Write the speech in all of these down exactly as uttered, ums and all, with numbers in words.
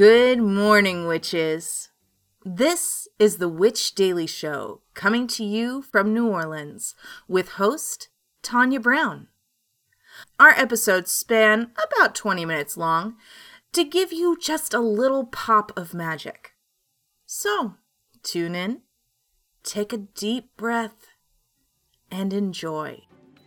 Good morning, witches. This is the Witch Daily Show, coming to you from New Orleans, with host Tanya Brown. Our episodes span about twenty minutes long to give you just a little pop of magic. So, tune in, take a deep breath, and enjoy.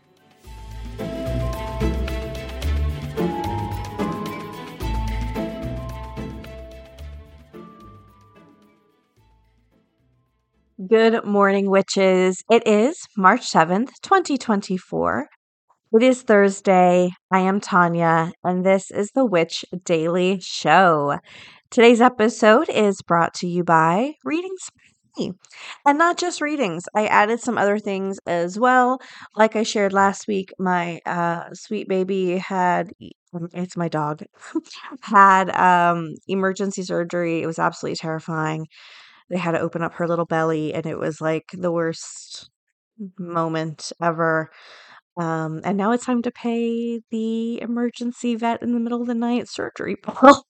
Good morning, witches. It is March seventh, twenty twenty-four. It is Thursday. I am Tanya, and this is the Witch Daily Show. Today's episode is brought to you by Readings by Me. And not just readings, I added some other things as well. Like I shared last week, my uh, sweet baby had, um, it's my dog, had um, emergency surgery. It was absolutely terrifying. They had to open up her little belly, and it was like the worst moment ever. Um, and now it's time to pay the emergency vet in the middle of the night surgery bill.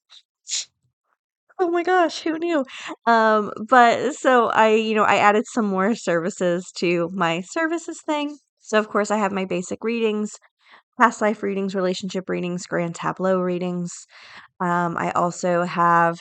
Oh my gosh, who knew? Um, but so I, you know, I added some more services to my services thing. So of course I have my basic readings, past life readings, relationship readings, grand tableau readings. Um, I also have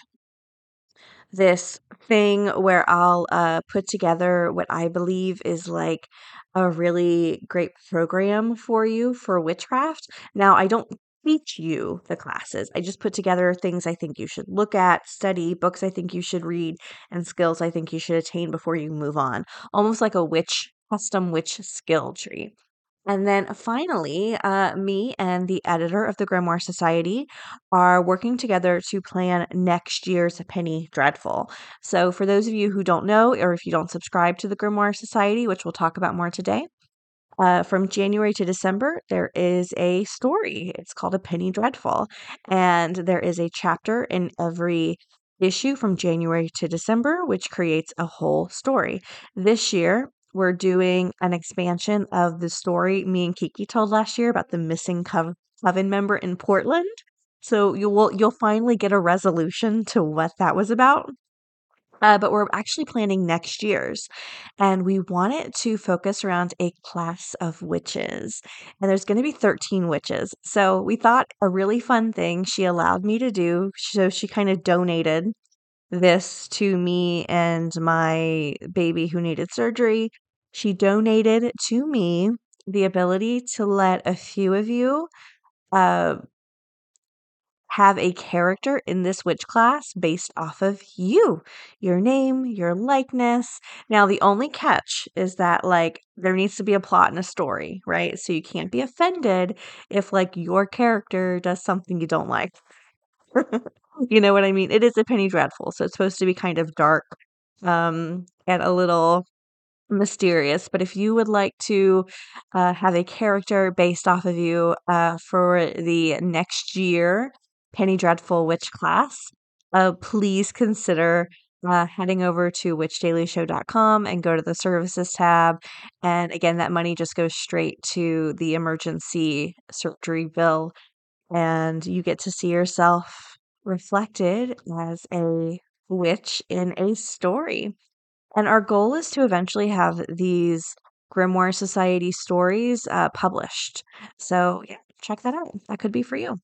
this thing where I'll uh, put together what I believe is like a really great program for you for witchcraft. Now, I don't teach you the classes. I just put together things I think you should look at, study, books I think you should read, and skills I think you should attain before you move on. Almost like a witch, custom witch skill tree. And then finally, uh, me and the editor of the Grimoire Society are working together to plan next year's Penny Dreadful. So, for those of you who don't know, or if you don't subscribe to the Grimoire Society, which we'll talk about more today, uh, from January to December, there is a story. It's called A Penny Dreadful. And there is a chapter in every issue from January to December, which creates a whole story. This year, we're doing an expansion of the story me and Kiki told last year about the missing cov- coven member in Portland. So you will you'll finally get a resolution to what that was about. Uh, but we're actually planning next year's, and we want it to focus around a class of witches. And there's going to be thirteen witches. So we thought a really fun thing she allowed me to do. So she kind of donated this to me and my baby who needed surgery. She donated to me the ability to let a few of you uh, have a character in this witch class based off of you, your name, your likeness. Now, the only catch is that, like, there needs to be a plot and a story, right? So you can't be offended if, like, your character does something you don't like. You know what I mean? It is a Penny Dreadful, so it's supposed to be kind of dark, um, and a little mysterious. But if you would like to uh, have a character based off of you uh, for the next year Penny Dreadful Witch class, uh, please consider uh, heading over to witch daily show dot com and go to the services tab. And again, that money just goes straight to the emergency surgery bill, and you get to see yourself reflected as a witch in a story. And our goal is to eventually have these Grimoire Society stories uh, published. So, yeah, check that out. That could be for you.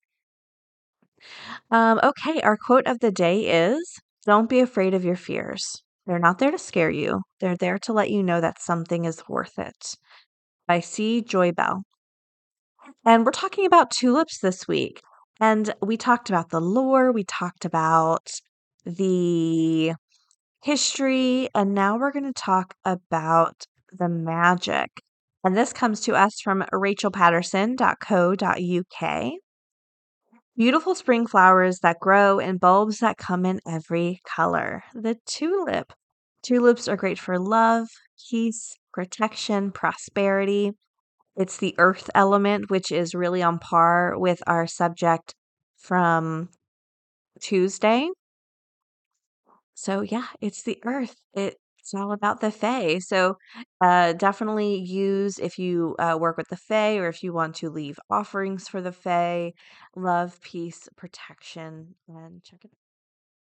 Um, okay, our quote of the day is, "Don't be afraid of your fears. They're not there to scare you, they're there to let you know that something is worth it." By C. Joy Bell. And we're talking about tulips this week. And we talked about the lore, we talked about the history, and now we're going to talk about the magic. And this comes to us from rachel patterson dot co dot u k. Beautiful spring flowers that grow in bulbs that come in every color. The tulip. Tulips are great for love, peace, protection, prosperity. It's the earth element, which is really on par with our subject from Tuesday. So yeah, it's the earth. It, it's all about the fae. So uh, definitely use if you uh, work with the fae or if you want to leave offerings for the fae. Love, peace, protection, and check it out.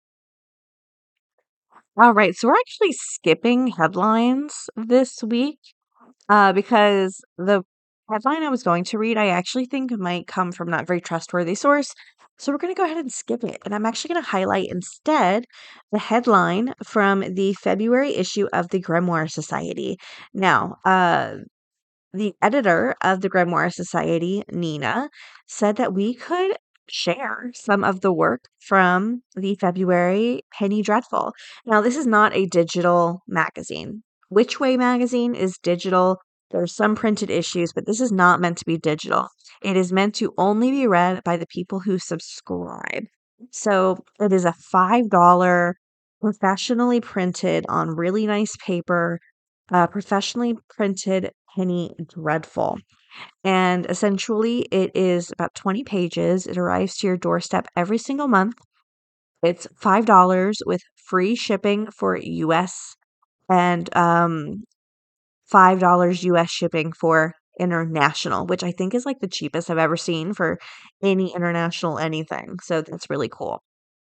All right, so we're actually skipping headlines this week uh, because the headline I was going to read, I actually think might come from not very trustworthy source. So we're going to go ahead and skip it. And I'm actually going to highlight instead the headline from the February issue of the Grimoire Society. Now, uh, the editor of the Grimoire Society, Nina, said that we could share some of the work from the February Penny Dreadful. Now, this is not a digital magazine. Which Way magazine is digital. There's some printed issues, but this is not meant to be digital. It is meant to only be read by the people who subscribe. So it is a five dollars professionally printed on really nice paper, uh, professionally printed Penny Dreadful. And essentially, it is about twenty pages. It arrives to your doorstep every single month. It's five dollars with free shipping for U S and um, five dollars U S shipping for international, which I think is like the cheapest I've ever seen for any international anything. So that's really cool.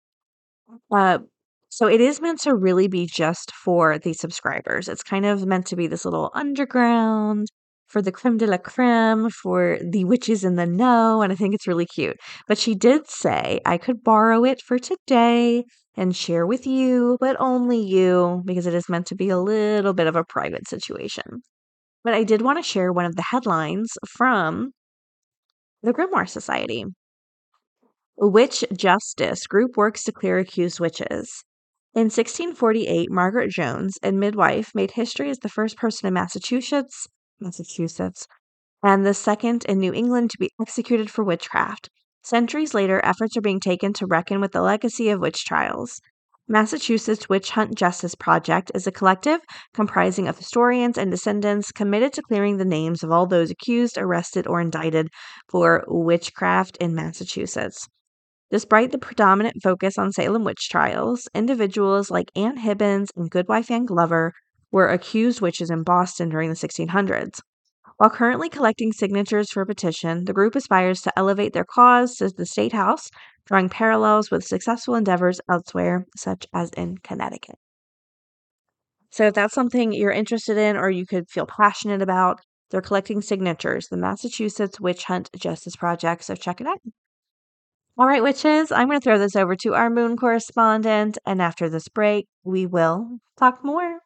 Uh, so it is meant to really be just for the subscribers. It's kind of meant to be this little underground for the creme de la creme, for the witches in the know, and I think it's really cute. But she did say I could borrow it for today and share with you, but only you, because it is meant to be a little bit of a private situation. But I did want to share one of the headlines from the Grimoire Society. Witch Justice Group works to clear accused witches. In sixteen forty-eight, Margaret Jones, a midwife, made history as the first person in Massachusetts, Massachusetts, and the second in New England to be executed for witchcraft. Centuries later, efforts are being taken to reckon with the legacy of witch trials. Massachusetts Witch Hunt Justice Project is a collective comprising of historians and descendants committed to clearing the names of all those accused, arrested, or indicted for witchcraft in Massachusetts. Despite the predominant focus on Salem witch trials, individuals like Anne Hibbins and Goodwife Anne Glover were accused witches in Boston during the sixteen hundreds. While currently collecting signatures for a petition, the group aspires to elevate their cause to the State House, drawing parallels with successful endeavors elsewhere, such as in Connecticut. So if that's something you're interested in or you could feel passionate about, they're collecting signatures, the Massachusetts Witch Hunt Justice Project, so check it out. All right, witches, I'm going to throw this over to our moon correspondent, and after this break, we will talk more.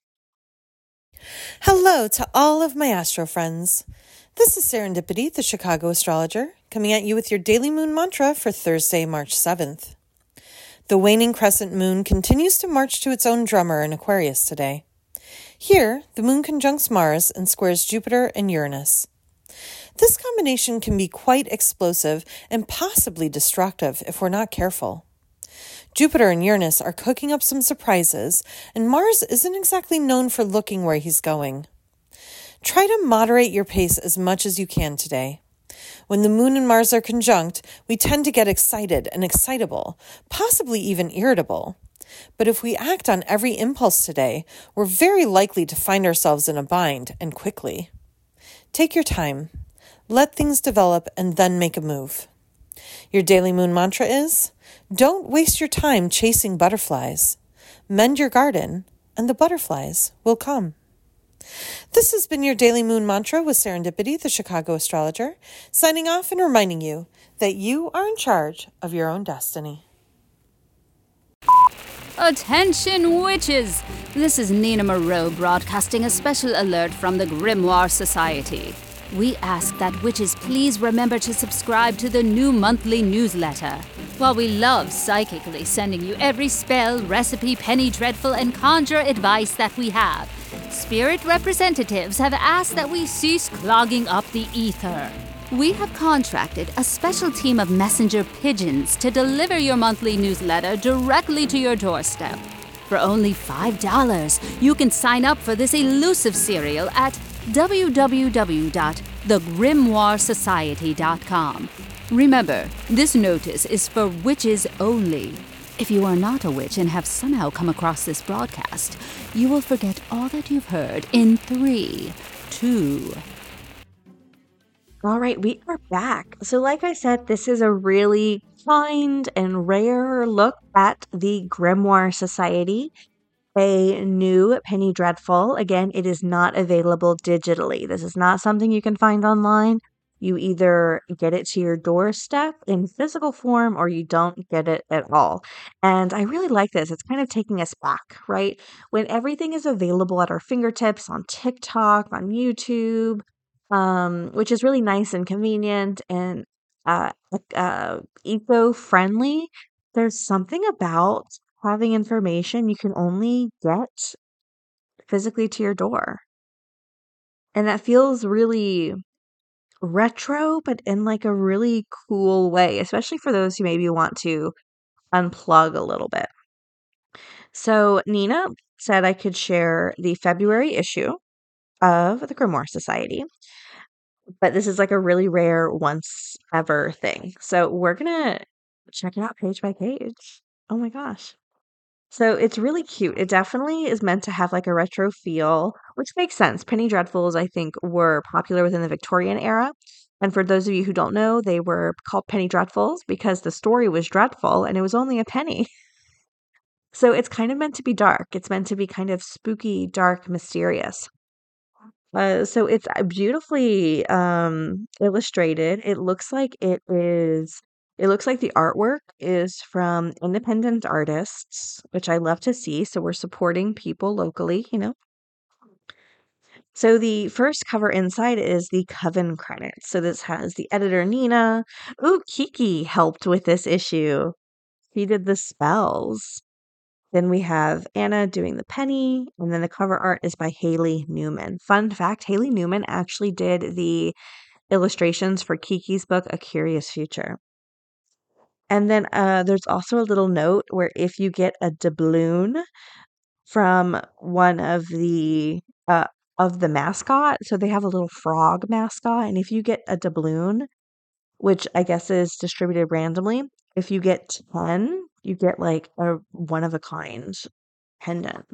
Hello to all of my astro friends. This is Serendipity, the Chicago astrologer, coming at you with your daily moon mantra for Thursday, March seventh. The waning crescent moon continues to march to its own drummer in Aquarius today. Here, the moon conjuncts Mars and squares Jupiter and Uranus. This combination can be quite explosive and possibly destructive if we're not careful. Jupiter and Uranus are cooking up some surprises, and Mars isn't exactly known for looking where he's going. Try to moderate your pace as much as you can today. When the moon and Mars are conjunct, we tend to get excited and excitable, possibly even irritable. But if we act on every impulse today, we're very likely to find ourselves in a bind, and quickly. Take your time. Let things develop and then make a move. Your daily moon mantra is, don't waste your time chasing butterflies. Mend your garden and the butterflies will come. This has been your daily moon mantra with Serendipity, the Chicago astrologer, signing off and reminding you that you are in charge of your own destiny. Attention witches! This is Nina Moreau broadcasting a special alert from the Grimoire Society. We ask that witches please remember to subscribe to the new monthly newsletter. While we love psychically sending you every spell, recipe, penny dreadful, and conjure advice that we have, spirit representatives have asked that we cease clogging up the ether. We have contracted a special team of messenger pigeons to deliver your monthly newsletter directly to your doorstep. For only five dollars, you can sign up for this elusive serial at w w w dot the grimoire society dot com. Remember, this notice is for witches only. If you are not a witch and have somehow come across this broadcast, you will forget all that you've heard in three, two. All right, we are back. So like I said, this is a really kind and rare look at the Grimoire Society. a new Penny Dreadful. Again, it is not available digitally. This is not something you can find online. You either get it to your doorstep in physical form or you don't get it at all. And I really like this. It's kind of taking us back, right? When everything is available at our fingertips on TikTok, on YouTube, um, which is really nice and convenient and uh, uh, eco-friendly. There's something about having information you can only get physically to your door. And that feels really retro, but in like a really cool way, especially for those who maybe want to unplug a little bit. So Nina said I could share the February issue of the Grimoire Society, but this is like a really rare once ever thing. So we're going to check it out page by page. Oh my gosh. So it's really cute. It definitely is meant to have like a retro feel, which makes sense. Penny Dreadfuls, I think, were popular within the Victorian era. And for those of you who don't know, they were called Penny Dreadfuls because the story was dreadful and it was only a penny. So it's kind of meant to be dark. It's meant to be kind of spooky, dark, mysterious. Uh, so it's uh, beautifully um, illustrated. It looks like it is. It looks like the artwork is from independent artists, which I love to see. So we're supporting people locally, you know. So the first cover inside is the Coven credits. So this has the editor Nina. Ooh, Kiki helped with this issue. He did the spells. Then we have Anna doing the penny, and then the cover art is by Haley Newman. Fun fact, Haley Newman actually did the illustrations for Kiki's book, A Curious Future. And then uh, there's also a little note where if you get a doubloon from one of the uh, of the mascot, so they have a little frog mascot, and if you get a doubloon, which I guess is distributed randomly, if you get ten, you get like a one of a kind pendant.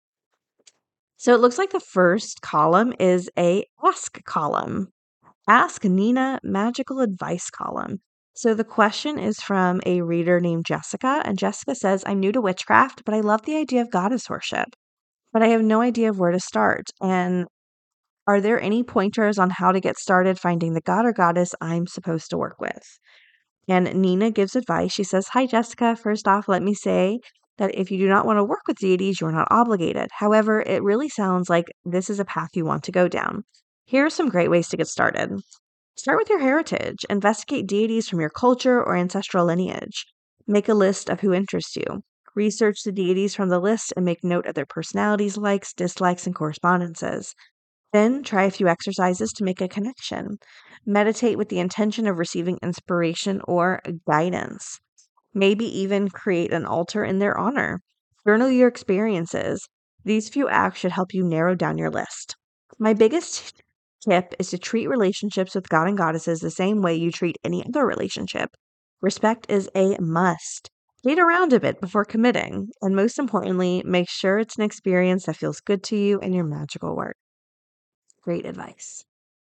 So it looks like the first column is a ask column. Ask Nina magical advice column. So the question is from a reader named Jessica, and Jessica says, I'm new to witchcraft, but I love the idea of goddess worship, but I have no idea of where to start. And are there any pointers on how to get started finding the god or goddess I'm supposed to work with? And Nina gives advice. She says, Hi, Jessica. First off, let me say that if you do not want to work with deities, you're not obligated. However, it really sounds like this is a path you want to go down. Here are some great ways to get started. Start with your heritage. Investigate deities from your culture or ancestral lineage. Make a list of who interests you. Research the deities from the list and make note of their personalities, likes, dislikes, and correspondences. Then try a few exercises to make a connection. Meditate with the intention of receiving inspiration or guidance. Maybe even create an altar in their honor. Journal your experiences. These few acts should help you narrow down your list. My biggest tip is to treat relationships with God and goddesses the same way you treat any other relationship. Respect is a must. Date around a bit before committing. And most importantly, make sure it's an experience that feels good to you and your magical work. Great advice.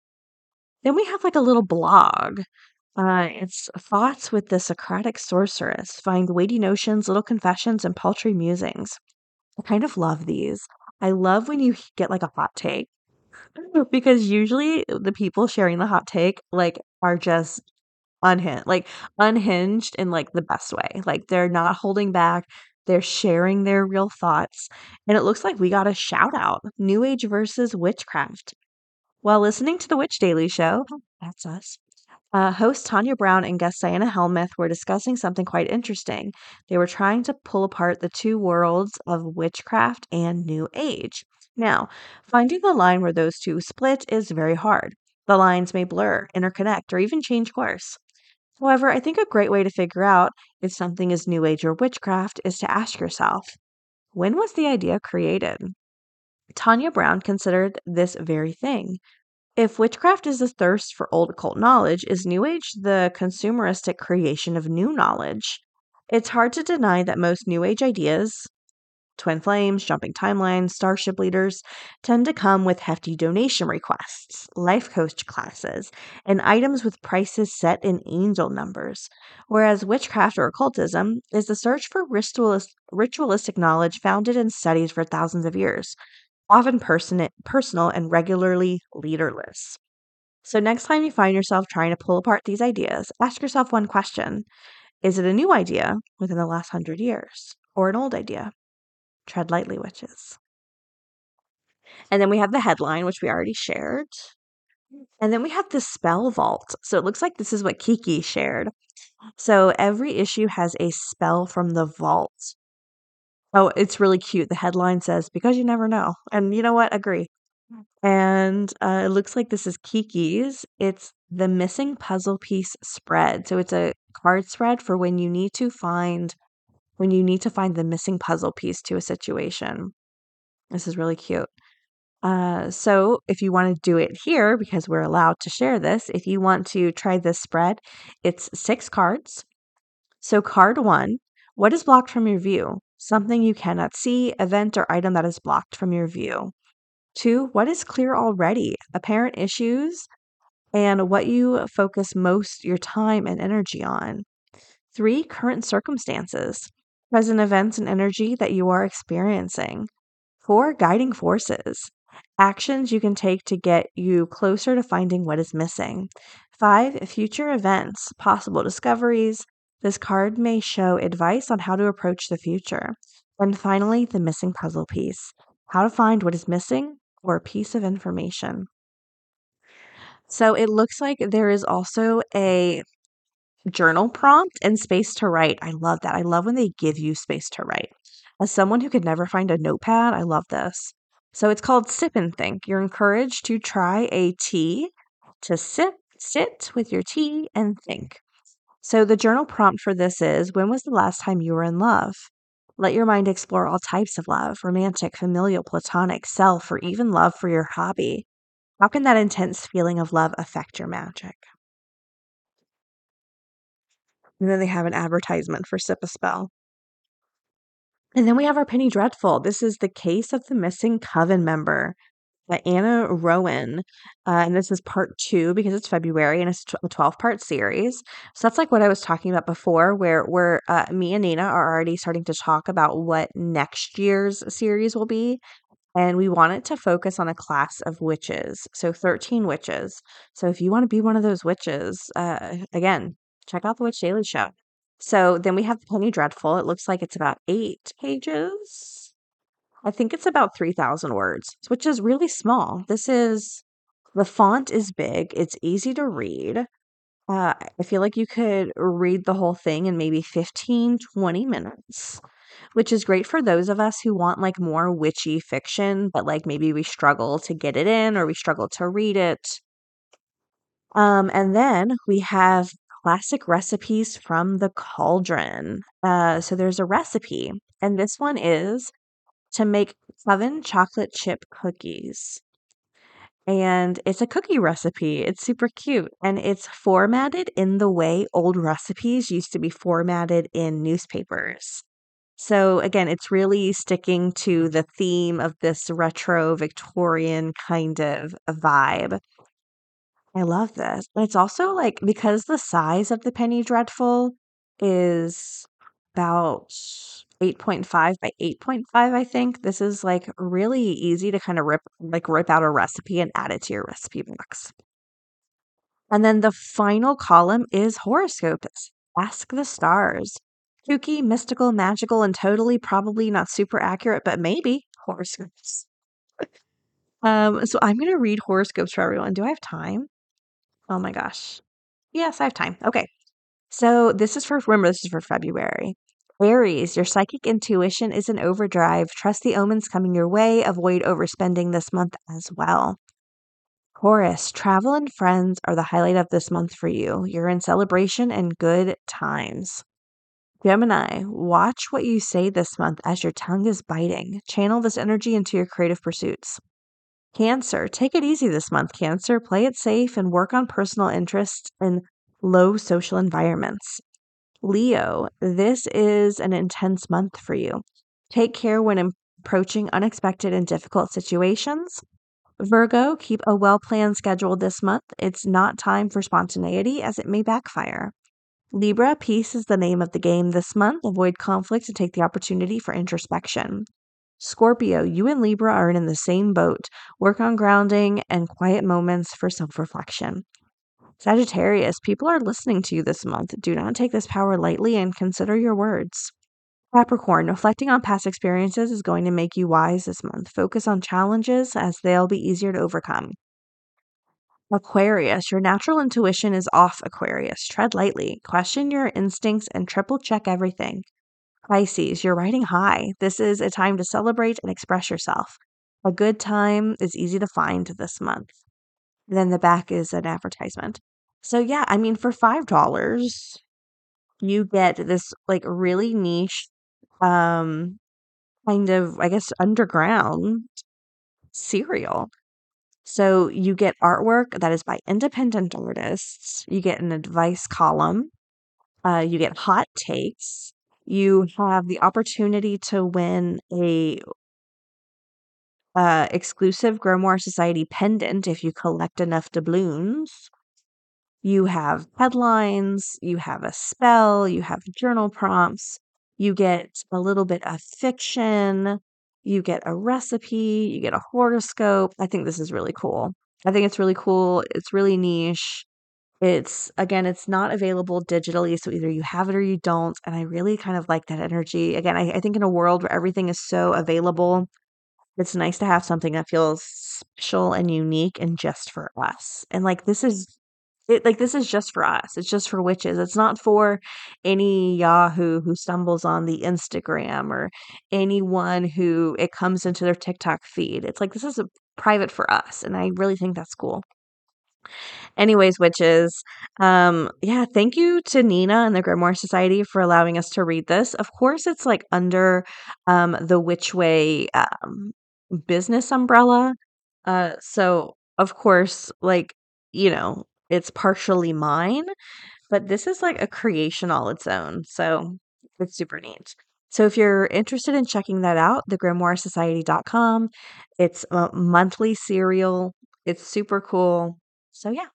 Then we have like a little blog. Uh, it's Thoughts with the Socratic Sorceress. Find weighty notions, little confessions, and paltry musings. I kind of love these. I love when you get like a hot take because usually the people sharing the hot take like are just unhinged, like unhinged in like the best way. Like they're not holding back. They're sharing their real thoughts. And it looks like we got a shout out. New Age versus witchcraft. While listening to the Witch Daily Show, that's us, uh, host Tanya Brown and guest Diana Helmuth were discussing something quite interesting. They were trying to pull apart the two worlds of witchcraft and New Age. Now, finding the line where those two split is very hard. The lines may blur, interconnect, or even change course. However, I think a great way to figure out if something is New Age or witchcraft is to ask yourself, when was the idea created? Tanya Brown considered this very thing. If witchcraft is the thirst for old occult knowledge, is New Age the consumeristic creation of new knowledge? It's hard to deny that most New Age ideas Twin flames, jumping timelines, starship leaders tend to come with hefty donation requests, life coach classes, and items with prices set in angel numbers, whereas witchcraft or occultism is the search for ritualis- ritualistic knowledge founded in studies for thousands of years, often person- personal and regularly leaderless. So next time you find yourself trying to pull apart these ideas, ask yourself one question. Is it a new idea within the last hundred years or an old idea? Tread lightly, witches. And then we have the headline, which we already shared. And then we have the spell vault. So it looks like this is what Kiki shared. So every issue has a spell from the vault. Oh, it's really cute. The headline says, because you never know. And you know what? Agree. And uh, it looks like this is Kiki's. It's the missing puzzle piece spread. So it's a card spread for when you need to find when you need to find the missing puzzle piece to a situation. This is really cute. Uh, so if you want to do it here, because we're allowed to share this, if you want to try this spread, it's six cards. So card one, what is blocked from your view? Something you cannot see, event or item that is blocked from your view. Two, what is clear already? Apparent issues and what you focus most your time and energy on. Three, current circumstances, present events and energy that you are experiencing. Four, guiding forces, actions you can take to get you closer to finding what is missing. Five, future events, possible discoveries. This card may show advice on how to approach the future. And finally, the missing puzzle piece, how to find what is missing or a piece of information. So it looks like there is also a journal prompt and space to write. I love that. I love when they give you space to write. As someone who could never find a notepad, I love this. So it's called Sip and Think. You're encouraged to try a tea, to sip, sit with your tea and think. So the journal prompt for this is, when was the last time you were in love? Let your mind explore all types of love, romantic, familial, platonic, self, or even love for your hobby. How can that intense feeling of love affect your magic? And then they have an advertisement for Sip a Spell. And then we have our Penny Dreadful. This is the case of the missing Coven member, by Anna Rowan. Uh, and this is part two because it's February and it's a twelve-part series. So that's like what I was talking about before, where where uh, me and Nina are already starting to talk about what next year's series will be. And we want it to focus on a class of witches. So thirteen witches. So if you want to be one of those witches, uh, again, check out the Witch Daily Show. So then we have the Penny Dreadful. It looks like it's about eight pages. I think it's about three thousand words, which is really small. This is, the font is big. It's easy to read. Uh, I feel like you could read the whole thing in maybe fifteen, twenty minutes, which is great for those of us who want like more witchy fiction, but like maybe we struggle to get it in or we struggle to read it. Um, and then we have classic recipes from the cauldron. Uh, so there's a recipe, and this one is to make Coven chocolate chip cookies. And it's a cookie recipe. It's super cute. And it's formatted in the way old recipes used to be formatted in newspapers. So again, it's really sticking to the theme of this retro Victorian kind of a vibe. I love this. And it's also like, because the size of the Penny Dreadful is about eight point five by eight point five, I think. This is like really easy to kind of rip like rip out a recipe and add it to your recipe box. And then the final column is horoscopes. Ask the stars. Kooky, mystical, magical, and totally probably not super accurate, but maybe horoscopes. Um, so I'm gonna read horoscopes for everyone. Do I have time? Oh my gosh. Yes, I have time. Okay. So this is for, remember, this is for February. Aries, your psychic intuition is in overdrive. Trust the omens coming your way. Avoid overspending this month as well. Taurus, travel and friends are the highlight of this month for you. You're in celebration and good times. Gemini, watch what you say this month as your tongue is biting. Channel this energy into your creative pursuits. Cancer, take it easy this month, Cancer. Play it safe and work on personal interests in low social environments. Leo, this is an intense month for you. Take care when approaching unexpected and difficult situations. Virgo, keep a well-planned schedule this month. It's not time for spontaneity as it may backfire. Libra, peace is the name of the game this month. Avoid conflict and take the opportunity for introspection. Scorpio, you and Libra are in the same boat. Work on grounding and quiet moments for self-reflection. Sagittarius, people are listening to you this month. Do not take this power lightly and consider your words. Capricorn, reflecting on past experiences is going to make you wise this month. Focus on challenges as they'll be easier to overcome. Aquarius, your natural intuition is off, Aquarius. Tread lightly. Question your instincts and triple check everything. Pisces, you're riding high. This is a time to celebrate and express yourself. A good time is easy to find this month. Then the back is an advertisement. So yeah, I mean, for five dollars, you get this like really niche, um, kind of, I guess, underground cereal. So you get artwork that is by independent artists. You get an advice column. Uh, you get hot takes. You have the opportunity to win a uh, exclusive Grimoire Society pendant if you collect enough doubloons. You have headlines. You have a spell. You have journal prompts. You get a little bit of fiction. You get a recipe. You get a horoscope. I think this is really cool. I think it's really cool. It's really niche. It's, again, it's not available digitally, so either you have it or you don't. And I really kind of like that energy. Again, I, I think in a world where everything is so available, it's nice to have something that feels special and unique and just for us. And like this is it like this is just for us. It's just for witches. It's not for any Yahoo who stumbles on the Instagram or anyone who it comes into their TikTok feed. It's like this is a private for us, and I really think that's cool. Anyways, witches, um, yeah, thank you to Nina and the Grimoire Society for allowing us to read this. Of course, it's like under um, the Witch Way um, business umbrella. Uh, so, of course, like, you know, it's partially mine, but this is like a creation all its own. So it's super neat. So if you're interested in checking that out, the grimoire society dot com. It's a monthly serial. It's super cool. So yeah.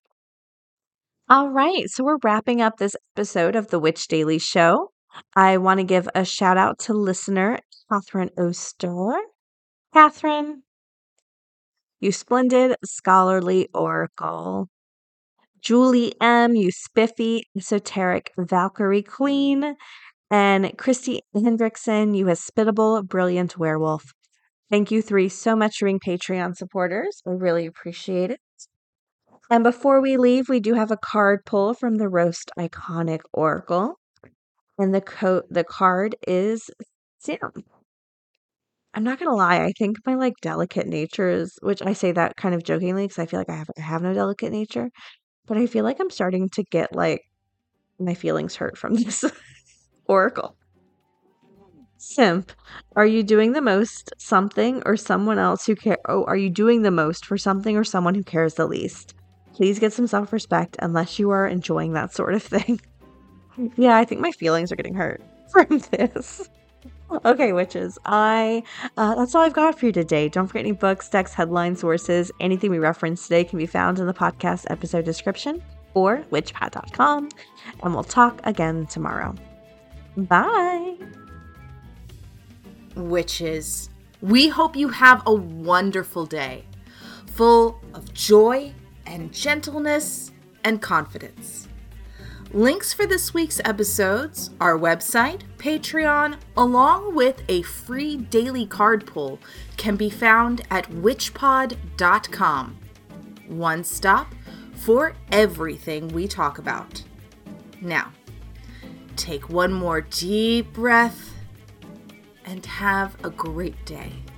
All right. So we're wrapping up this episode of the Witch Daily Show. I want to give a shout out to listener Catherine Oster. Catherine, you splendid scholarly oracle. Julie M., you spiffy, esoteric Valkyrie queen. And Christy Hendrickson, you hospitable, brilliant werewolf. Thank you three so much for being Patreon supporters. I really appreciate it. And before we leave, we do have a card pull from the Roast Iconic Oracle. And the co- the card is Sam. I'm not gonna lie, I think my like delicate nature is, which I say that kind of jokingly because I feel like I have I have no delicate nature, but I feel like I'm starting to get like my feelings hurt from this oracle. Simp, are you doing the most something or someone else who care? Oh, are you doing the most for something or someone who cares the least? Please get some self-respect unless you are enjoying that sort of thing. Yeah, I think my feelings are getting hurt from this. Okay, witches, I uh, that's all I've got for you today. Don't forget any books, decks, headlines, sources. Anything we referenced today can be found in the podcast episode description or witch pat dot com. And we'll talk again tomorrow. Bye. Witches, we hope you have a wonderful day, full of joy and gentleness and confidence. Links for this week's episodes, our website, Patreon, along with a free daily card pull can be found at witch pod dot com. One stop for everything we talk about. Now, take one more deep breath and have a great day.